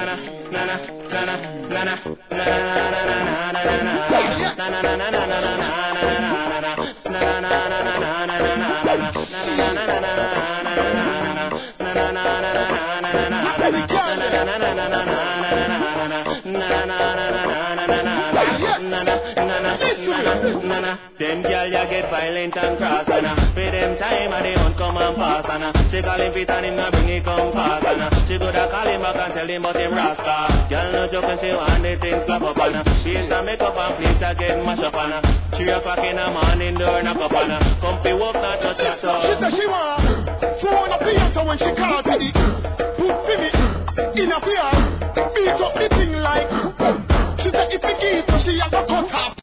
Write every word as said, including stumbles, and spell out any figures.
Them girl ya get violent and cross and for them time and they won't come and pass and she call him fit and him not bring it come fast and she could have call him back and tell him about him rasta. Girl no joke and she want the things clap up and face and make up and please again mash up and three o'clock in the morning door knock up and come to work not just chat up. She said she want phone up the answer when she called me. Put for me in a fear, beat up the thing like. She said if we give her she have a cut her.